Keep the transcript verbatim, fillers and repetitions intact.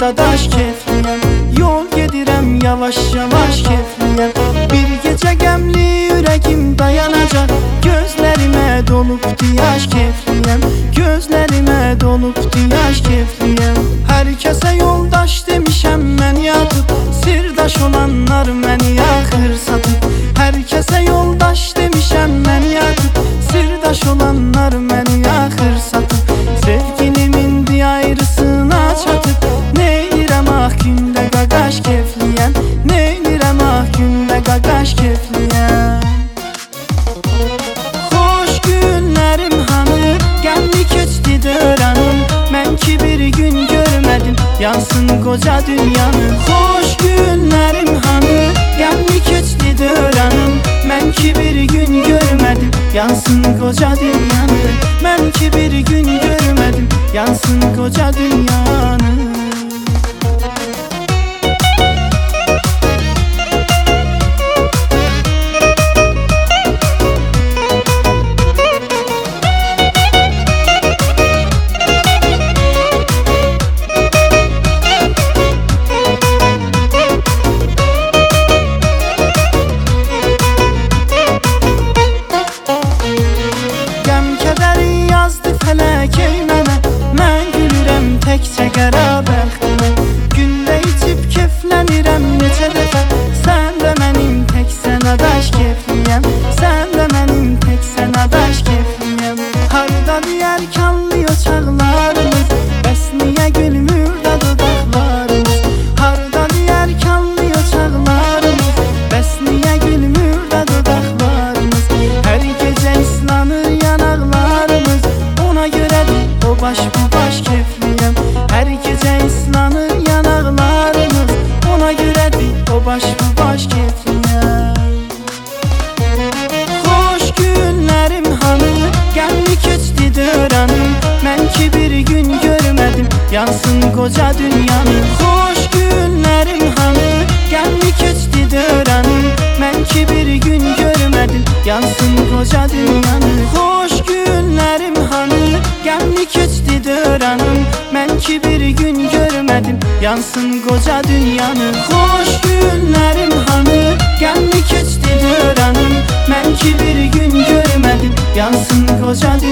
dadaş kefliyəm. Yol gedirəm yavaş yavaş kefliyəm. Bir gecə qəmli ürəyim dayanacaq. Gözlərimə dolubdu yaş kefliyəm. Gözlərimə dolubdu yaş kefliyəm. Hər kəsə yoldaş demişəm mən yatıb, sirdaş olanlar məni yaxır satıb. Hər kəsə yoldaş demişəm mən yatıb, sirdaş olanlar məni yaxır satıb. Sevgilimin bir ayrısına çatıb, neynirəm ah gündə qaqaş kefliyəm. Neynirəm ah gündə qaqaş kefliyəm. Xoş günlərim hanı, qəmli keçdi döranım. Mən ki bir gün görmədim, yansın qoca dünyanı. Xoş günlərim hanı, qəmli keçdi döranım. Mən ki bir gün görmədim, yansın qoca dünyanı. Mən ki bir gün görmədim, yansın qoca dünyanı. Təkcə qara bəxtimə, gündə içib keflənirəm neçə dəfə. Sən də mənim tək sənadaş kefliyəm. Sən də mənim tək sənadaş kefliyəm. Harda deyər kanlıyor çağlarımız, bəs niyə gülmür də dodaqlarımız. Harda deyər kanlıyor çağlarımız, bəs niyə gülmür də dodaqlarımız. Hər gecə islanır yanaqlarımız, ona görədir o baş bu baş kefliyəm. Hər gecə islanır yanaqlarımız, ona görədir o baş bu baş kefliyəm. Xoş günlərim hanı, qəmli keçdi döranım. Mən ki bir gün görmədim, yansın qoca dünyanı. Xoş günlərim hanı, qəmli keçdi döranım. Mən ki bir gün görmədim, yansın qoca dünyanı. Xoş günlərim hanı, qəmli keçdi döranım. Mən ki bir gün görmədim, yansın qoca dünyanı. Xoş günlərim hanı, qəmli keçdi döranım. Mən ki bir gün görmədim, yansın qoca dünyanı.